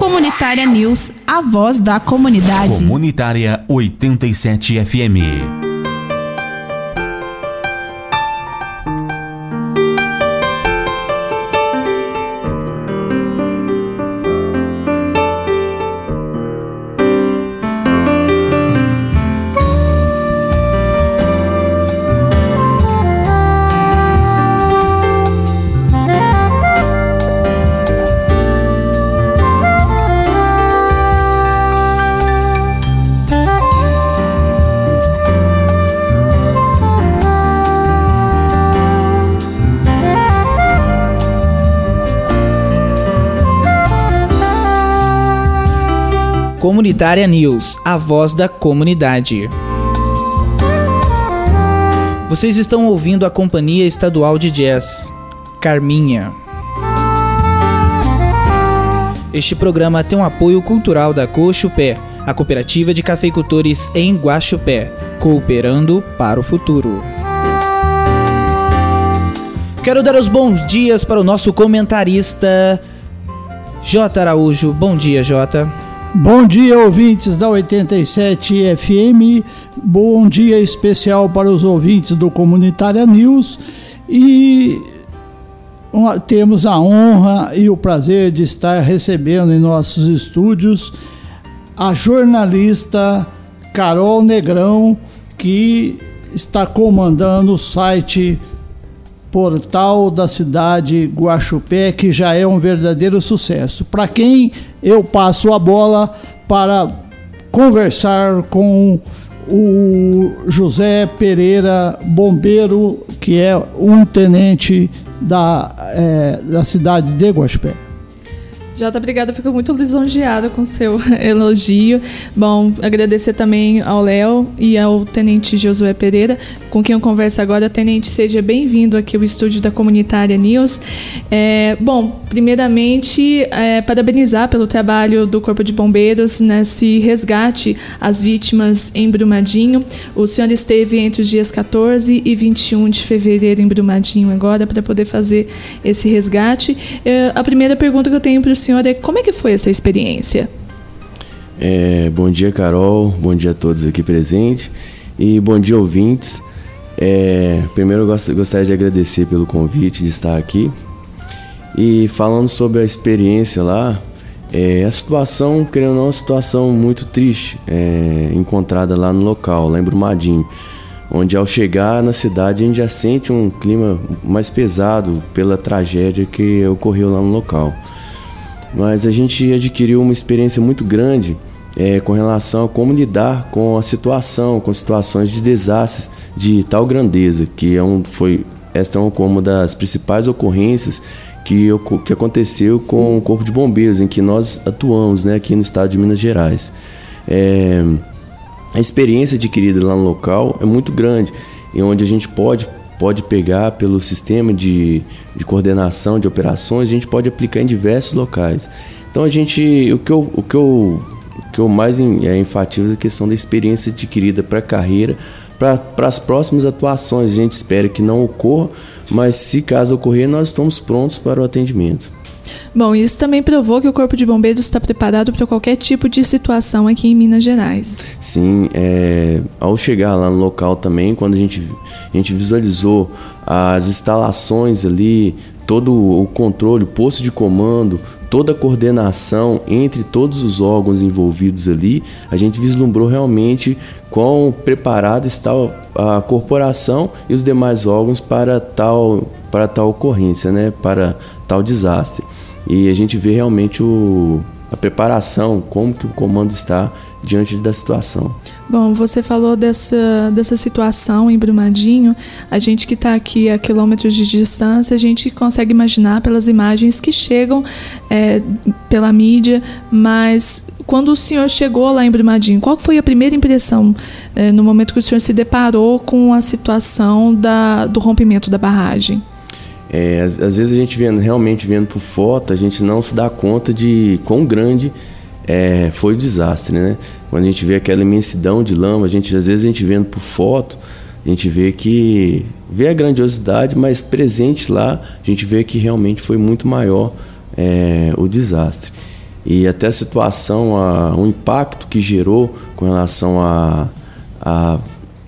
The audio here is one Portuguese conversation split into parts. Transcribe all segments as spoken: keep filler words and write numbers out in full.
Comunitária News, a voz da comunidade. Comunitária oitenta e sete F M. Comunitária News, a voz da comunidade. Vocês estão ouvindo a Companhia Estadual de Jazz, Carminha. Este programa tem um apoio cultural da Cochupé, a cooperativa de cafeicultores em Guaxupé, cooperando para o futuro. Quero dar os bons dias para o nosso comentarista, J. Araújo. Bom dia, J. Bom dia, ouvintes da oitenta e sete F M, bom dia especial para os ouvintes do Comunitária News e uma, temos a honra e o prazer de estar recebendo em nossos estúdios a jornalista Carol Negrão, que está comandando o site Portal da Cidade Guaxupé, que já é um verdadeiro sucesso. Para quem eu passo a bola para conversar com o José Pereira, bombeiro, que é um tenente da, é, da cidade de Guaxupé. Jota, obrigada, fico muito lisonjeada com o seu elogio. Bom, agradecer também ao Léo e ao Tenente Josué Pereira, com quem eu converso agora. Tenente, seja bem-vindo aqui ao estúdio da Comunitária News. É, bom, primeiramente, é, parabenizar pelo trabalho do Corpo de Bombeiros nesse resgate às vítimas em Brumadinho. O senhor esteve entre os dias quatorze e vinte e um de fevereiro em Brumadinho agora para poder fazer esse resgate. É, a primeira pergunta que eu tenho para o senhor é como é que foi essa experiência? É, bom dia, Carol, bom dia a todos aqui presentes e bom dia, ouvintes. É, primeiro eu gost, gostaria de agradecer pelo convite de estar aqui e falando sobre a experiência lá. É, a situação, querendo ou não, é uma situação muito triste é, encontrada lá no local, lá em Brumadinho, onde ao chegar na cidade a gente já sente um clima mais pesado pela tragédia que ocorreu lá no local. Mas a gente adquiriu uma experiência muito grande é, com relação a como lidar com a situação, com situações de desastres de tal grandeza, que é um, foi, esta é uma das principais ocorrências que, que aconteceu com o Corpo de Bombeiros, em que nós atuamos, né, aqui no estado de Minas Gerais. É, a experiência adquirida lá no local é muito grande, e onde a gente pode pode pegar pelo sistema de, de coordenação de operações, a gente pode aplicar em diversos locais. Então a gente, o que eu, o que eu, o que eu mais é, enfatizo é a questão da experiência adquirida para a carreira, para as próximas atuações. A gente espera que não ocorra, mas se caso ocorrer, nós estamos prontos para o atendimento. Bom, isso também provou que o Corpo de Bombeiros está preparado para qualquer tipo de situação aqui em Minas Gerais. Sim, é, ao chegar lá no local também, quando a gente, a gente visualizou as instalações ali, todo o controle, o posto de comando, toda a coordenação entre todos os órgãos envolvidos ali, a gente vislumbrou realmente quão preparado está a corporação e os demais órgãos para tal, para tal ocorrência, né? Para tal desastre. E a gente vê realmente o, a preparação, como que o comando está diante da situação. Bom, você falou dessa, dessa situação em Brumadinho. A gente que está aqui a quilômetros de distância, a gente consegue imaginar pelas imagens que chegam é, pela mídia, mas quando o senhor chegou lá em Brumadinho, qual foi a primeira impressão é, no momento que o senhor se deparou com a situação da, do rompimento da barragem? É, às, às vezes a gente vendo, realmente vendo por foto, a gente não se dá conta de quão grande é, foi o desastre, né? Quando a gente vê aquela imensidão de lama, a gente, às vezes a gente vendo por foto, a gente vê que vê a grandiosidade, mas presente lá, a gente vê que realmente foi muito maior é, o desastre. e até a situação, a, o impacto que gerou com relação a, a,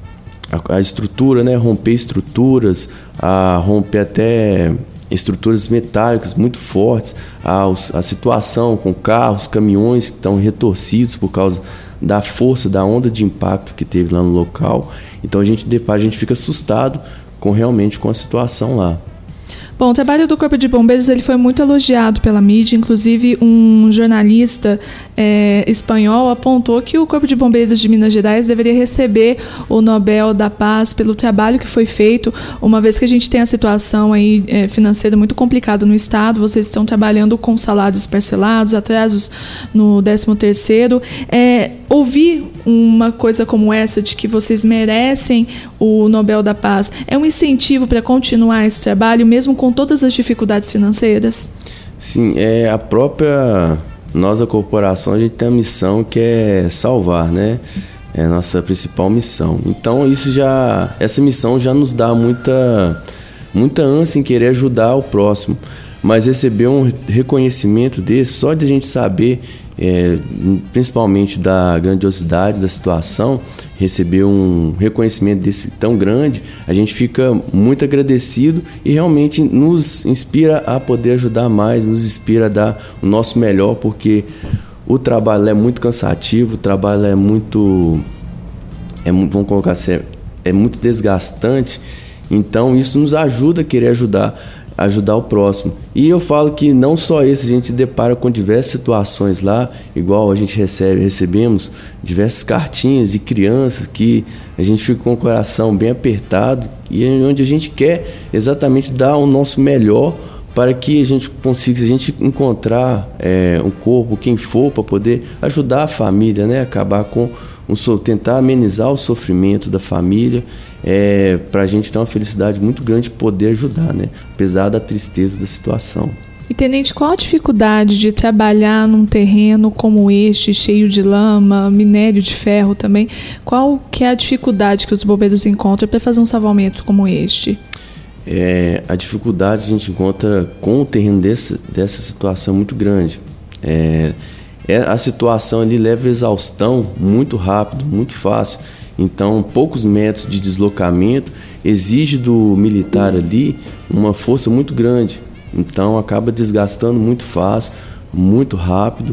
a, a estrutura, né? Romper estruturas, a romper até estruturas metálicas muito fortes, a, a situação com carros, caminhões que estão retorcidos por causa da força, da onda de impacto que teve lá no local. Então a gente, a gente fica assustado com, realmente com a situação lá. Bom, o trabalho do Corpo de Bombeiros ele foi muito elogiado pela mídia, inclusive um jornalista é, espanhol apontou que o Corpo de Bombeiros de Minas Gerais deveria receber o Nobel da Paz pelo trabalho que foi feito, uma vez que a gente tem a situação aí, é, financeira muito complicada no Estado, vocês estão trabalhando com salários parcelados, atrasos no décimo terceiro. É, ouvir uma coisa como essa, de que vocês merecem o Nobel da Paz, é um incentivo para continuar esse trabalho, mesmo com todas as dificuldades financeiras? Sim, é a própria nós, a corporação, a gente tem a missão que é salvar, né? É a nossa principal missão. Então isso já, essa missão já nos dá muita, muita ânsia em querer ajudar o próximo. Mas receber um reconhecimento desse, só de a gente saber, é, principalmente da grandiosidade da situação, receber um reconhecimento desse tão grande, a gente fica muito agradecido e realmente nos inspira a poder ajudar mais, nos inspira a dar o nosso melhor, porque o trabalho é muito cansativo, o trabalho é muito, é, vamos colocar assim, é muito desgastante, então isso nos ajuda a querer ajudar ajudar o próximo. E eu falo que não só isso, a gente se depara com diversas situações lá, igual a gente recebe, recebemos diversas cartinhas de crianças que a gente fica com o coração bem apertado e onde a gente quer exatamente dar o nosso melhor para que a gente consiga, se a gente encontrar é, um corpo, quem for, para poder ajudar a família, né? Acabar com um, tentar amenizar o sofrimento da família, é, para a gente ter uma felicidade muito grande de poder ajudar, né? Apesar da tristeza da situação. E, tenente, qual a dificuldade de trabalhar num terreno como este, cheio de lama, minério de ferro também? Qual que é a dificuldade que os bombeiros encontram para fazer um salvamento como este? É, a dificuldade a gente encontra com o terreno desse, dessa situação muito grande. É, é, a situação ali leva a exaustão muito rápido, muito fácil. Então, poucos metros de deslocamento exige do militar ali uma força muito grande. Então, acaba desgastando muito fácil, muito rápido.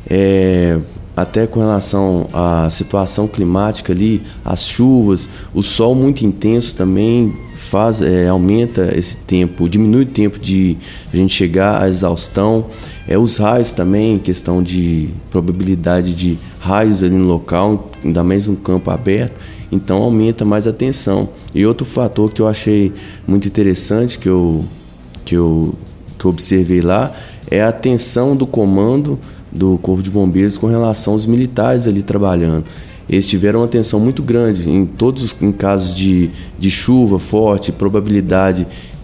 É, até com relação à situação climática ali, as chuvas, o sol muito intenso também faz, é, aumenta esse tempo, diminui o tempo de a gente chegar à exaustão. É, os raios também, questão de probabilidade de raios ali no local, ainda mais um campo aberto, então aumenta mais a tensão. E outro fator que eu achei muito interessante, que eu, que eu, que eu observei lá, é a tensão do comando do Corpo de Bombeiros com relação aos militares ali trabalhando. Eles tiveram uma tensão muito grande em todos os em casos de, de chuva forte, probabilidade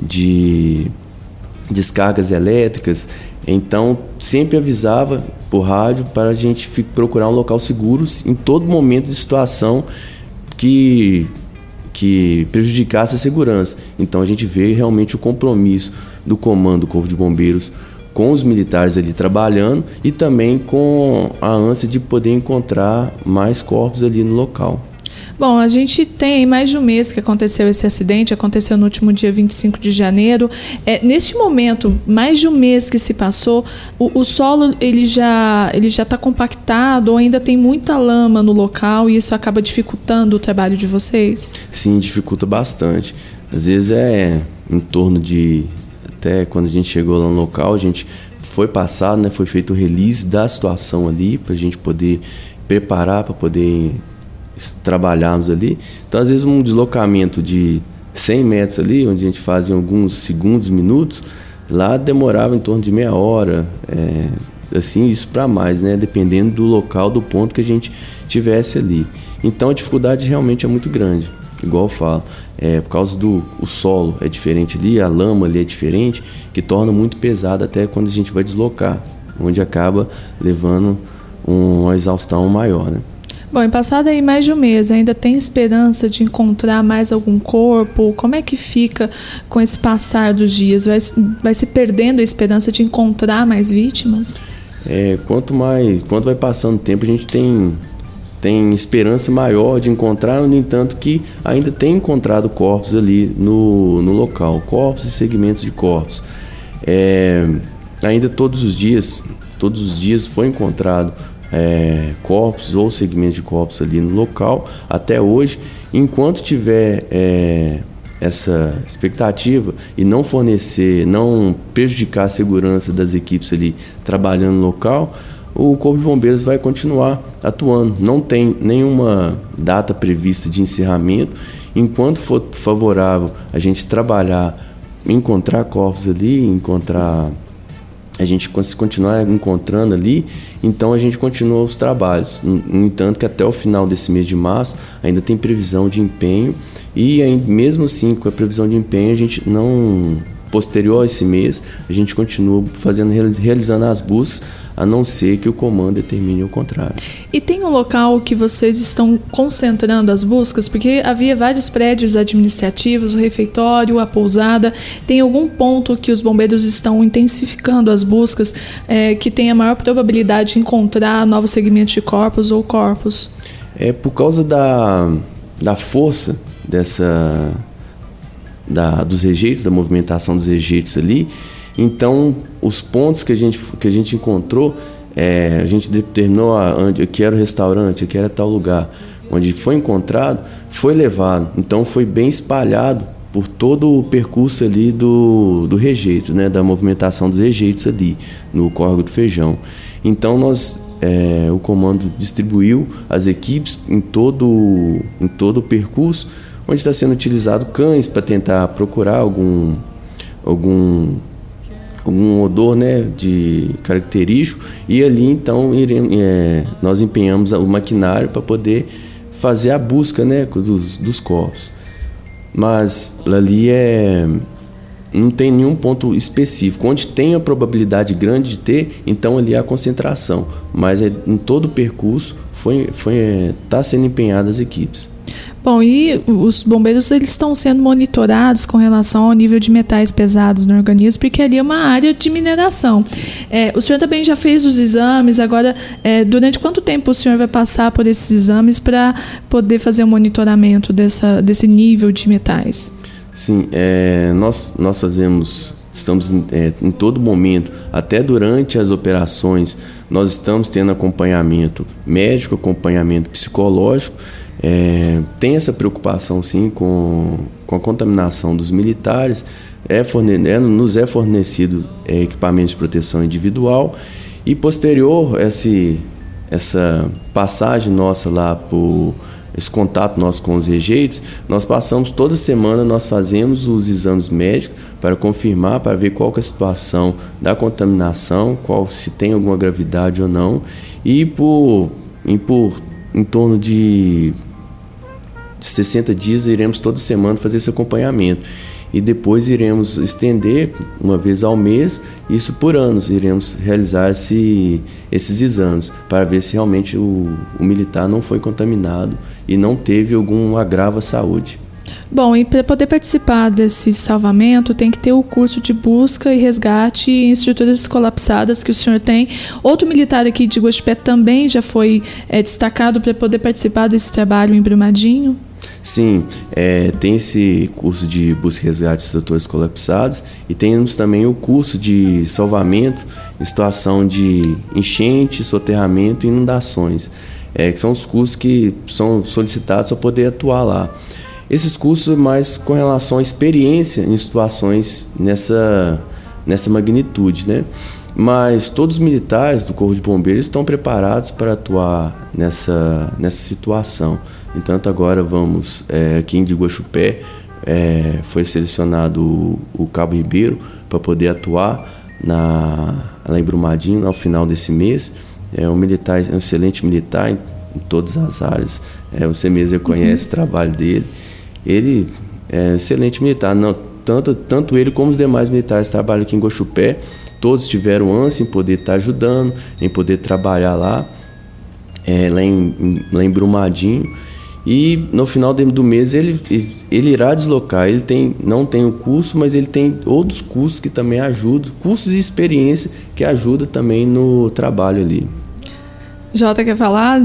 de descargas elétricas. Então, sempre avisava por rádio para a gente procurar um local seguro em todo momento de situação que, que prejudicasse a segurança. Então, a gente vê realmente o compromisso do comando do Corpo de Bombeiros com os militares ali trabalhando e também com a ânsia de poder encontrar mais corpos ali no local. Bom, a gente tem mais de um mês que aconteceu esse acidente, aconteceu no último dia vinte e cinco de janeiro. É, neste momento, mais de um mês que se passou, o, o solo ele já ele já está compactado ou ainda tem muita lama no local e isso acaba dificultando o trabalho de vocês? Sim, dificulta bastante. Às vezes é em torno de... Até quando a gente chegou lá no local, a gente foi passado, né, foi feito o release da situação ali, para a gente poder preparar, para poder trabalharmos ali. Então, às vezes, um deslocamento de cem metros ali, onde a gente fazia alguns segundos, minutos, lá demorava em torno de meia hora, é, assim, isso para mais, né, dependendo do local, do ponto que a gente tivesse ali. Então, a dificuldade realmente é muito grande. Igual eu falo, é, por causa do o solo é diferente ali, a lama ali é diferente, que torna muito pesado até quando a gente vai deslocar, onde acaba levando um, uma exaustão maior, né? Bom, em passado aí mais de um mês, ainda tem esperança de encontrar mais algum corpo? Como é que fica com esse passar dos dias? Vai, vai se perdendo a esperança de encontrar mais vítimas? é, quanto mais, quanto vai passando o tempo, a gente tem, tem esperança maior de encontrar, no entanto que ainda tem encontrado corpos ali no, no local, corpos e segmentos de corpos. É, ainda todos os dias, todos os dias foi encontrado é, corpos ou segmentos de corpos ali no local, até hoje. Enquanto tiver é, essa expectativa e não fornecer, não prejudicar a segurança das equipes ali trabalhando no local, o Corpo de Bombeiros vai continuar atuando. Não tem nenhuma data prevista de encerramento. Enquanto for favorável a gente trabalhar, encontrar corpos ali, encontrar, a gente continuar encontrando ali, então a gente continua os trabalhos. No entanto que até o final desse mês de março ainda tem previsão de empenho, e mesmo assim com a previsão de empenho, a gente não, posterior a esse mês, a gente continua fazendo, realizando as buscas, a não ser que o comando determine o contrário. E tem um local que vocês estão concentrando as buscas? Porque havia vários prédios administrativos, o refeitório, a pousada. Tem algum ponto que os bombeiros estão intensificando as buscas, é, que tem a maior probabilidade de encontrar novos segmentos de corpos ou corpos? É por causa da, da força dessa, da, dos rejeitos, da movimentação dos rejeitos ali. Então, os pontos que a gente, que a gente encontrou, é, a gente determinou a, onde, aqui era o restaurante, aqui era tal lugar. Onde foi encontrado, foi levado. Então, foi bem espalhado por todo o percurso ali do, do rejeito, né, da movimentação dos rejeitos ali, no córrego do Feijão. Então, nós, é, o comando distribuiu as equipes em todo, em todo o percurso, onde está sendo utilizado cães para tentar procurar algum... algum algum odor, né, de característico, e ali então iremos, é, nós empenhamos o maquinário para poder fazer a busca, né, dos, dos corpos. Mas ali é, não tem nenhum ponto específico. Onde tem a probabilidade grande de ter, então ali é a concentração. Mas é, em todo o percurso foi, foi, é, tá sendo empenhadas as equipes. Bom, e os bombeiros eles estão sendo monitorados com relação ao nível de metais pesados no organismo, porque ali é uma área de mineração. É, o senhor também já fez os exames, agora, é, durante quanto tempo o senhor vai passar por esses exames para poder fazer o monitoramento dessa, desse nível de metais? Sim, é, nós, nós fazemos, estamos é, em todo momento, até durante as operações, nós estamos tendo acompanhamento médico, acompanhamento psicológico. É, tem essa preocupação sim com, com a contaminação dos militares. É forne, é, nos é fornecido é, equipamento de proteção individual, e posterior esse, essa passagem nossa lá por esse contato nosso com os rejeitos, nós passamos toda semana, nós fazemos os exames médicos para confirmar, para ver qual que é a situação da contaminação, qual, se tem alguma gravidade ou não, e por, e por em torno de sessenta dias iremos toda semana fazer esse acompanhamento, e depois iremos estender uma vez ao mês, isso por anos, iremos realizar esse, esses exames para ver se realmente o, o militar não foi contaminado e não teve algum agravo à saúde. Bom, e para poder participar desse salvamento tem que ter o curso de busca e resgate em estruturas colapsadas que o senhor tem. Outro militar aqui de Guaxupé também já foi é, destacado para poder participar desse trabalho em Brumadinho? Sim, é, tem esse curso de busca e resgate de estruturas colapsadas, e temos também o curso de salvamento em situação de enchente, soterramento e inundações, é, que são os cursos que são solicitados para poder atuar lá. Esses cursos mais com relação à experiência em situações nessa, nessa magnitude, né? Mas todos os militares do Corpo de Bombeiros estão preparados para atuar nessa, nessa situação. Entanto, agora vamos, é, aqui em Guaxupé, é, foi selecionado o, o Cabo Ribeiro para poder atuar na, lá em Brumadinho ao final desse mês. É um militar, um excelente militar em, em todas as áreas. É, você mesmo conhece uhum. o trabalho dele. Ele é excelente militar, não, tanto, tanto ele como os demais militares que trabalham aqui em Guaxupé. Todos tiveram ânsia em poder estar ajudando, em poder trabalhar lá, é, lá, em, em, lá em Brumadinho. e no final do mês ele, ele irá deslocar. Ele tem, não tem o curso, mas ele tem outros cursos que também ajudam, cursos e experiência que ajudam também no trabalho ali. Jota, quer falar?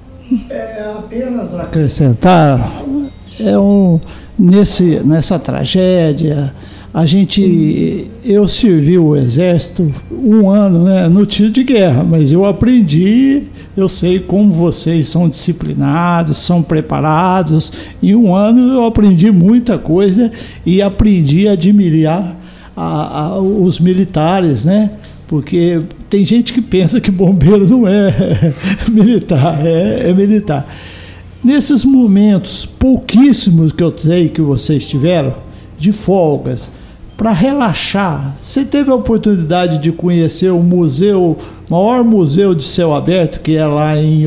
É apenas acrescentar, é um, nesse, nessa tragédia, a gente, eu servi o exército um ano, né, no tiro de guerra, mas eu aprendi, eu sei como vocês são disciplinados, são preparados. Em um ano eu aprendi muita coisa e aprendi a admirar a, a, os militares, né? Porque tem gente que pensa que bombeiro não é militar, é, é militar. Nesses momentos pouquíssimos que eu sei que vocês tiveram, de folgas, para relaxar, você teve a oportunidade de conhecer o museu, o maior museu de céu aberto, que é lá em,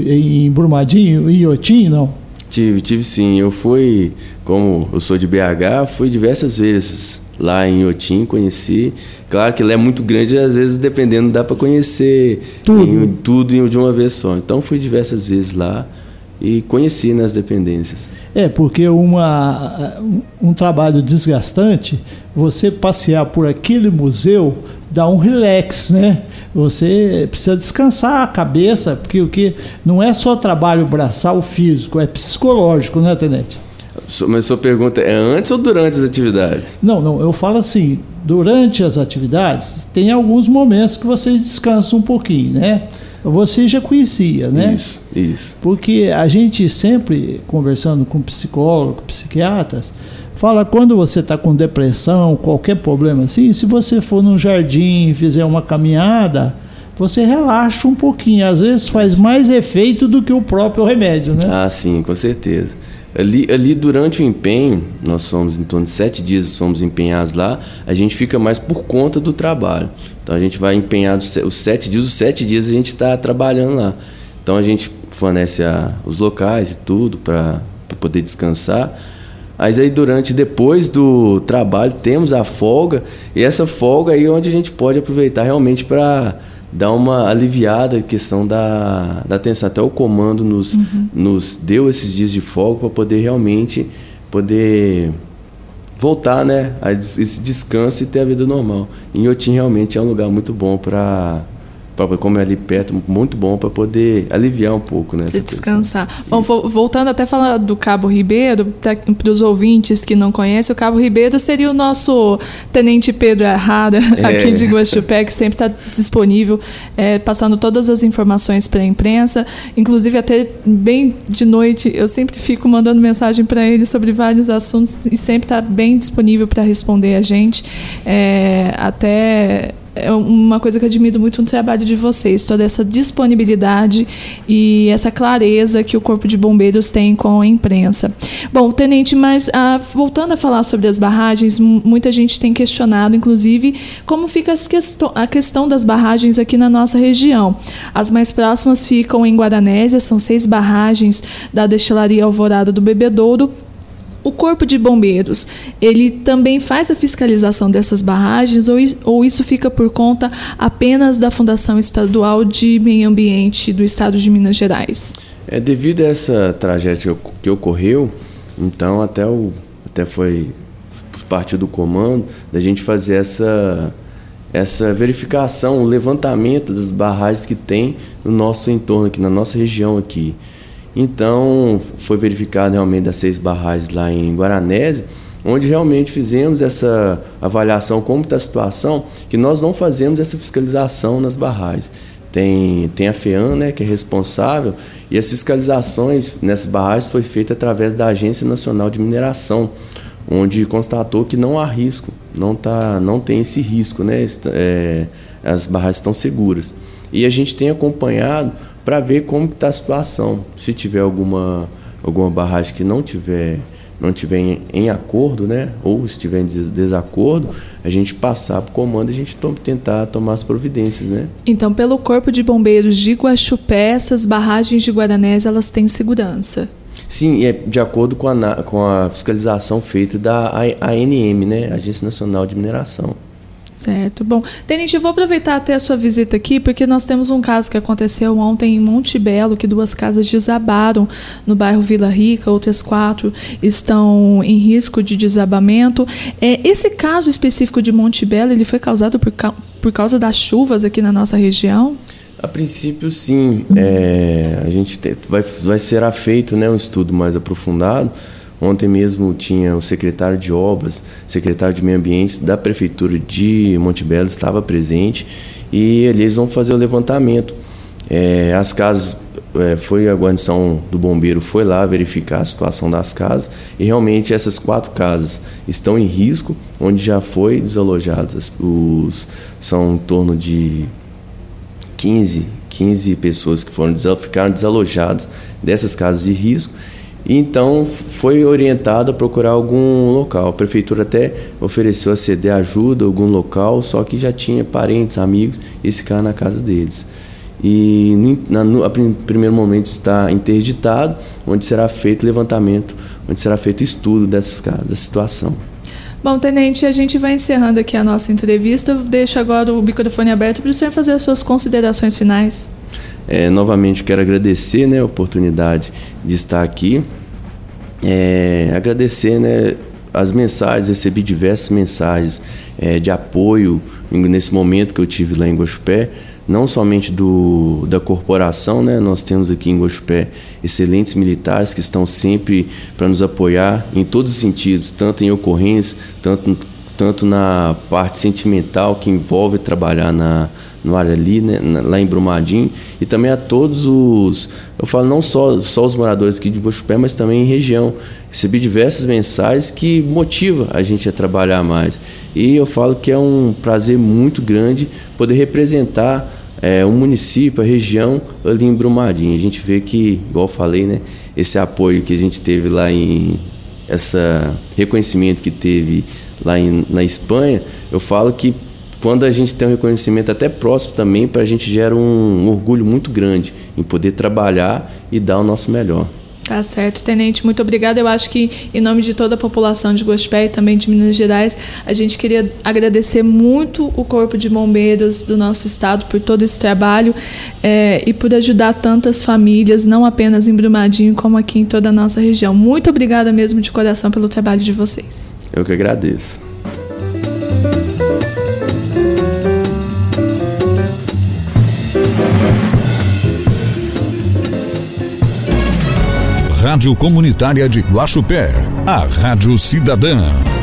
em Brumadinho, em Iotim, não? Tive, tive sim. Eu fui, como eu sou de B H, fui diversas vezes lá em Iotim, conheci. Claro que ele é muito grande, às vezes, dependendo, dá para conhecer tudo. Em, tudo de uma vez só. Então, fui diversas vezes lá e conheci nas dependências. É, porque uma, um trabalho desgastante, você passear por aquele museu dá um relax, né? Você precisa descansar a cabeça, porque o que não é só trabalho braçal físico, é psicológico, né, Tenente? Mas sua pergunta é antes ou durante as atividades? Não, não, eu falo assim, durante as atividades, tem alguns momentos que vocês descansam um pouquinho, né? Você já conhecia, né? Isso, isso. Porque a gente sempre, conversando com psicólogos, psiquiatras, fala quando você está com depressão, qualquer problema assim, se você for num jardim, fizer uma caminhada, você relaxa um pouquinho. Às vezes faz mais efeito do que o próprio remédio, né? Ah, sim, com certeza. Ali, ali durante o empenho, nós somos em torno de sete dias, somos empenhados lá, a gente fica mais por conta do trabalho. Então a gente vai empenhar os sete dias, os sete dias a gente está trabalhando lá. Então a gente fornece a, os locais e tudo para poder descansar. Mas aí durante, depois do trabalho, temos a folga, e essa folga aí é onde a gente pode aproveitar realmente para dar uma aliviada na questão da, da tensão. Até o comando nos, uhum. nos deu esses dias de folga para poder realmente poder voltar, né, a esse descanso e ter a vida normal. Em Iotim realmente é um lugar muito bom para, como é ali perto, muito bom para poder aliviar um pouco, né? De descansar. Bom, voltando até a falar do Cabo Ribeiro, para os ouvintes que não conhecem, o Cabo Ribeiro seria o nosso Tenente Pedro Errada, é. aqui de Guaxupé, que sempre está disponível, é, passando todas as informações para a imprensa. Inclusive, até bem de noite, eu sempre fico mandando mensagem para ele sobre vários assuntos e sempre está bem disponível para responder a gente. É, até... É uma coisa que eu admiro muito no trabalho de vocês, toda essa disponibilidade e essa clareza que o Corpo de Bombeiros tem com a imprensa. Bom, Tenente, mas ah, voltando a falar sobre as barragens, muita gente tem questionado, inclusive, como fica as questão, a questão das barragens aqui na nossa região. As mais próximas ficam em Guaranésia, são seis barragens da destilaria Alvorada do Bebedouro. O Corpo de Bombeiros, ele também faz a fiscalização dessas barragens ou, ou isso fica por conta apenas da Fundação Estadual de Meio Ambiente do Estado de Minas Gerais? É, devido a essa tragédia que ocorreu, então até, o, até foi parte do comando da gente fazer essa, essa verificação, o levantamento das barragens que tem no nosso entorno, aqui na nossa região aqui. Então, foi verificado realmente das seis barragens lá em Guaranésia, onde realmente fizemos essa avaliação como está a situação, que nós não fazemos essa fiscalização nas barragens. Tem, tem a FEAM, né, que é responsável, e as fiscalizações nessas barragens foi feita através da Agência Nacional de Mineração, onde constatou que não há risco, não, tá, não tem esse risco, né, é, as barragens estão seguras. E a gente tem acompanhado para ver como está a situação. Se tiver alguma, alguma barragem que não tiver, não tiver em, em acordo, né, ou se tiver em des- desacordo, a gente passar para o comando e a gente to- tentar tomar as providências, né? Então, pelo Corpo de Bombeiros de Guaxupé, essas barragens de Guaranésia, elas têm segurança? Sim, é de acordo com a, com a fiscalização feita da A N M, né, Agência Nacional de Mineração. Certo. Bom, Tenente, eu vou aproveitar até a sua visita aqui, porque nós temos um caso que aconteceu ontem em Monte Belo, que duas casas desabaram no bairro Vila Rica, outras quatro estão em risco de desabamento. É, esse caso específico de Monte Belo, ele foi causado por, ca... por causa das chuvas aqui na nossa região? A princípio, sim. É, a gente tem, vai, vai será feito, né, um estudo mais aprofundado. Ontem mesmo tinha o secretário de Obras, secretário de Meio Ambiente da Prefeitura de Monte Belo, estava presente, e eles vão fazer o levantamento. É, as casas, é, foi a guarnição do bombeiro, foi lá verificar a situação das casas, e realmente essas quatro casas estão em risco, onde já foi desalojadas. Os, são em torno de quinze, quinze pessoas que foram, ficaram desalojadas dessas casas de risco. Então foi orientado a procurar algum local. A prefeitura até ofereceu a ceder ajuda a algum local, só que já tinha parentes, amigos, e esse cara na casa deles. E na, no a primeiro momento está interditado, onde será feito levantamento, onde será feito estudo dessas casas, da situação. Bom, Tenente, a gente vai encerrando aqui a nossa entrevista. Eu deixo agora o microfone aberto para o senhor fazer as suas considerações finais. É, novamente quero agradecer, né, a oportunidade de estar aqui. É, agradecer, né, as mensagens, recebi diversas mensagens é, de apoio nesse momento que eu tive lá em Guaxupé, não somente do, da corporação, né, nós temos aqui em Guaxupé excelentes militares que estão sempre para nos apoiar em todos os sentidos, tanto em ocorrências, tanto, tanto na parte sentimental que envolve trabalhar na no área ali, né, lá em Brumadinho, e também a todos os, eu falo não só, só os moradores aqui de Guaxupé, mas também em região. Recebi diversas mensagens que motivam a gente a trabalhar mais, e eu falo que é um prazer muito grande poder representar é, um município, a região ali em Brumadinho. A gente vê que, igual eu falei, né, esse apoio que a gente teve lá em, esse reconhecimento que teve lá em, na Espanha, eu falo que quando a gente tem um reconhecimento até próximo também, para a gente gera um, um orgulho muito grande em poder trabalhar e dar o nosso melhor. Tá certo, Tenente, muito obrigada. Eu acho que, em nome de toda a população de Guaxupé e também de Minas Gerais, a gente queria agradecer muito o Corpo de Bombeiros do nosso estado por todo esse trabalho é, e por ajudar tantas famílias, não apenas em Brumadinho, como aqui em toda a nossa região. Muito obrigada mesmo de coração pelo trabalho de vocês. Eu que agradeço. Rádio Comunitária de Guaxupé, a Rádio Cidadã.